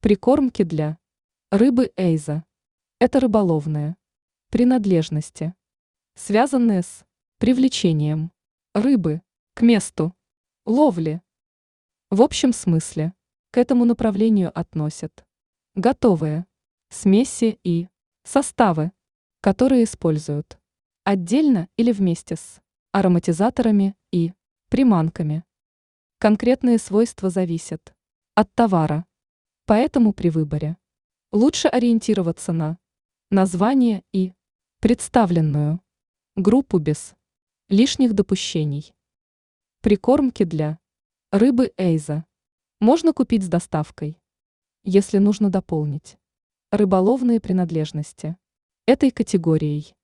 Прикормки для рыбы эйза. Это рыболовные принадлежности, связанные с привлечением рыбы к месту ловли. В общем смысле к этому направлению относят готовые смеси и составы, которые используют отдельно или вместе с ароматизаторами и приманками. Конкретные свойства зависят от товара, поэтому при выборе лучше ориентироваться на название и представленную группу без лишних допущений. Прикормки для рыбы эйза можно купить с доставкой, если нужно дополнить рыболовные принадлежности этой категорией.